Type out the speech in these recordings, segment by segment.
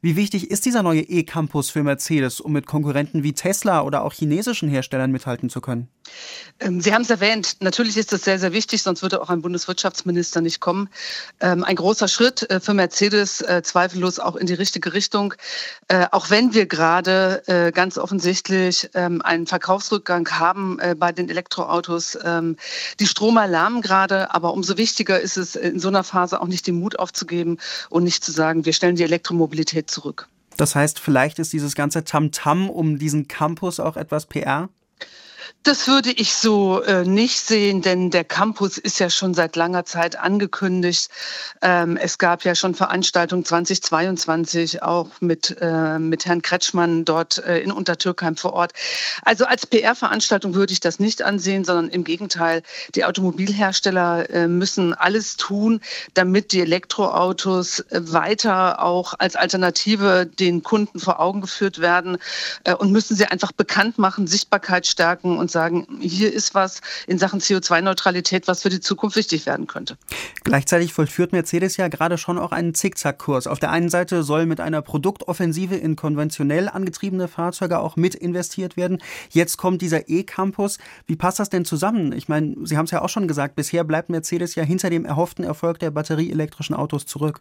Wie wichtig ist dieser neue E-Campus für Mercedes, um mit Konkurrenten wie Tesla oder auch chinesischen Herstellern mithalten zu können? Sie haben es erwähnt, natürlich ist das sehr, sehr wichtig, sonst würde auch ein Bundeswirtschaftsminister nicht kommen. Ein großer Schritt für Mercedes, zweifellos auch in die richtige Richtung. Auch wenn wir gerade ganz offensichtlich einen Verkaufsrückgang haben bei den Elektroautos. Die Stromer lärmen gerade, aber umso wichtiger ist es, in so einer Phase auch nicht den Mut aufzugeben und nicht zu sagen, wir stellen die Elektromobilität zurück. Das heißt, vielleicht ist dieses ganze Tamtam um diesen Campus auch etwas PR? Das würde ich so nicht sehen, denn der Campus ist ja schon seit langer Zeit angekündigt. Es gab ja schon Veranstaltungen 2022 auch mit Herrn Kretschmann dort in Untertürkheim vor Ort. Also als PR-Veranstaltung würde ich das nicht ansehen, sondern im Gegenteil, die Automobilhersteller müssen alles tun, damit die Elektroautos weiter auch als Alternative den Kunden vor Augen geführt werden und müssen sie einfach bekannt machen, Sichtbarkeit stärken und sagen, hier ist was in Sachen CO2-Neutralität, was für die Zukunft wichtig werden könnte. Gleichzeitig vollführt Mercedes ja gerade schon auch einen Zickzackkurs. Auf der einen Seite soll mit einer Produktoffensive in konventionell angetriebene Fahrzeuge auch mit investiert werden. Jetzt kommt dieser E-Campus. Wie passt das denn zusammen? Ich meine, Sie haben es ja auch schon gesagt, bisher bleibt Mercedes ja hinter dem erhofften Erfolg der batterieelektrischen Autos zurück.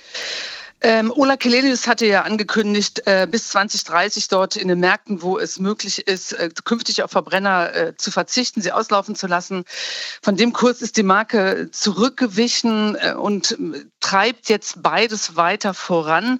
Ola Källenius hatte ja angekündigt, bis 2030 dort in den Märkten, wo es möglich ist, künftig auf Verbrenner zu verzichten, sie auslaufen zu lassen. Von dem Kurs ist die Marke zurückgewichen und treibt jetzt beides weiter voran.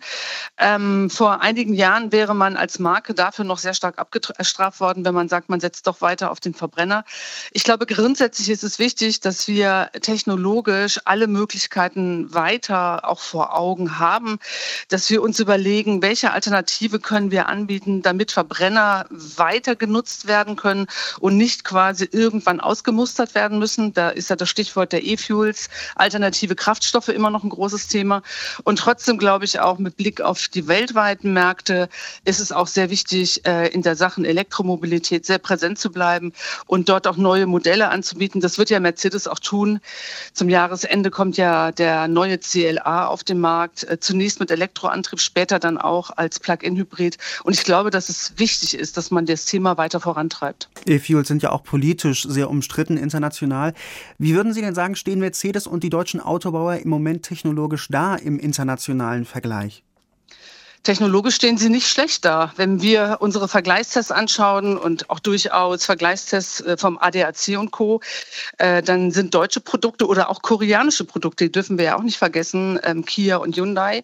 Vor einigen Jahren wäre man als Marke dafür noch sehr stark abgestraft worden, wenn man sagt, man setzt doch weiter auf den Verbrenner. Ich glaube, grundsätzlich ist es wichtig, dass wir technologisch alle Möglichkeiten weiter auch vor Augen haben, dass wir uns überlegen, welche Alternative können wir anbieten, damit Verbrenner weiter genutzt werden können und nicht quasi irgendwann ausgemustert werden müssen. Da ist ja das Stichwort der E-Fuels, alternative Kraftstoffe immer noch ein großes Thema. Und trotzdem glaube ich auch mit Blick auf die weltweiten Märkte ist es auch sehr wichtig, in der Sachen Elektromobilität sehr präsent zu bleiben und dort auch neue Modelle anzubieten. Das wird ja Mercedes auch tun. Zum Jahresende kommt ja der neue CLA auf den Markt. Zunächst mit Elektroantrieb, später dann auch als Plug-in-Hybrid. Und ich glaube, dass es wichtig ist, dass man das Thema weiter vorantreibt. E-Fuels sind ja auch politisch sehr umstritten international. Wie würden Sie denn sagen, stehen Mercedes und die deutschen Autobauer im Moment technologisch da im internationalen Vergleich? Technologisch stehen sie nicht schlecht da. Wenn wir unsere Vergleichstests anschauen und auch durchaus Vergleichstests vom ADAC und Co., dann sind deutsche Produkte oder auch koreanische Produkte, die dürfen wir ja auch nicht vergessen, Kia und Hyundai,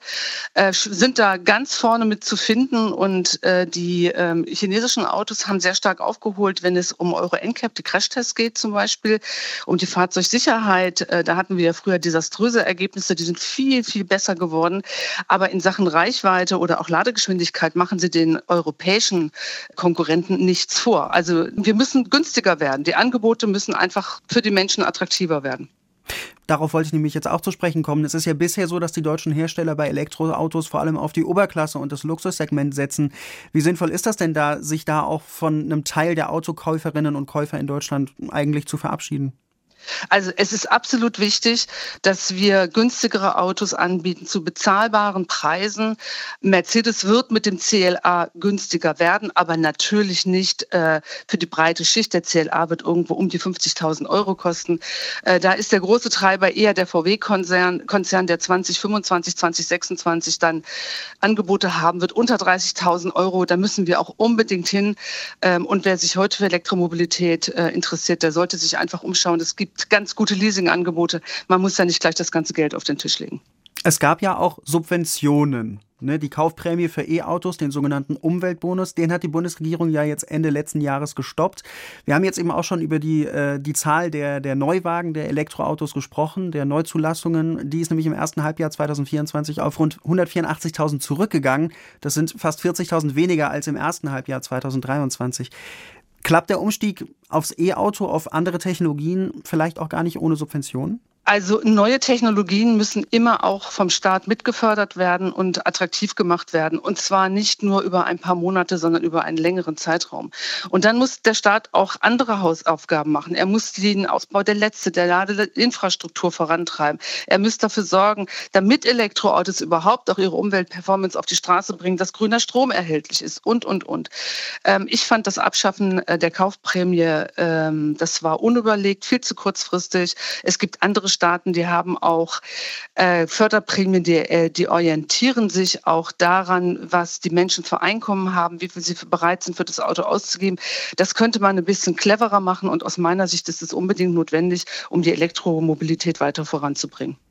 sind da ganz vorne mit zu finden. Und die chinesischen Autos haben sehr stark aufgeholt, wenn es um Euro NCAP, die Crashtests geht zum Beispiel, um die Fahrzeugsicherheit. Da hatten wir ja früher desaströse Ergebnisse, die sind viel, viel besser geworden. Aber in Sachen Reichweite oder auch Ladegeschwindigkeit machen sie den europäischen Konkurrenten nichts vor. Also wir müssen günstiger werden. Die Angebote müssen einfach für die Menschen attraktiver werden. Darauf wollte ich nämlich jetzt auch zu sprechen kommen. Es ist ja bisher so, dass die deutschen Hersteller bei Elektroautos vor allem auf die Oberklasse und das Luxussegment setzen. Wie sinnvoll ist das denn da, sich da auch von einem Teil der Autokäuferinnen und Käufer in Deutschland eigentlich zu verabschieden? Also es ist absolut wichtig, dass wir günstigere Autos anbieten zu bezahlbaren Preisen. Mercedes wird mit dem CLA günstiger werden, aber natürlich nicht für die breite Schicht. Der CLA wird irgendwo um die 50.000 Euro kosten. Da ist der große Treiber eher der VW-Konzern, der 2025, 2026 dann Angebote haben wird unter 30.000 Euro. Da müssen wir auch unbedingt hin. Und wer sich heute für Elektromobilität interessiert, der sollte sich einfach umschauen. Es gibt ganz gute Leasingangebote. Man muss ja nicht gleich das ganze Geld auf den Tisch legen. Es gab ja auch Subventionen. Die Kaufprämie für E-Autos, den sogenannten Umweltbonus, den hat die Bundesregierung ja jetzt Ende letzten Jahres gestoppt. Wir haben jetzt eben auch schon über die Zahl der Neuwagen, der Elektroautos gesprochen, der Neuzulassungen. Die ist nämlich im ersten Halbjahr 2024 auf rund 184.000 zurückgegangen. Das sind fast 40.000 weniger als im ersten Halbjahr 2023. Klappt der Umstieg aufs E-Auto, auf andere Technologien vielleicht auch gar nicht ohne Subventionen? Also neue Technologien müssen immer auch vom Staat mitgefördert werden und attraktiv gemacht werden. Und zwar nicht nur über ein paar Monate, sondern über einen längeren Zeitraum. Und dann muss der Staat auch andere Hausaufgaben machen. Er muss den Ausbau der Netze, der Ladeinfrastruktur vorantreiben. Er muss dafür sorgen, damit Elektroautos überhaupt auch ihre Umweltperformance auf die Straße bringen, dass grüner Strom erhältlich ist und. Ich fand das Abschaffen der Kaufprämie, das war unüberlegt, viel zu kurzfristig. Es gibt andere Staaten, die haben auch Förderprämien, die orientieren sich auch daran, was die Menschen für Einkommen haben, wie viel sie bereit sind, für das Auto auszugeben. Das könnte man ein bisschen cleverer machen und aus meiner Sicht ist es unbedingt notwendig, um die Elektromobilität weiter voranzubringen.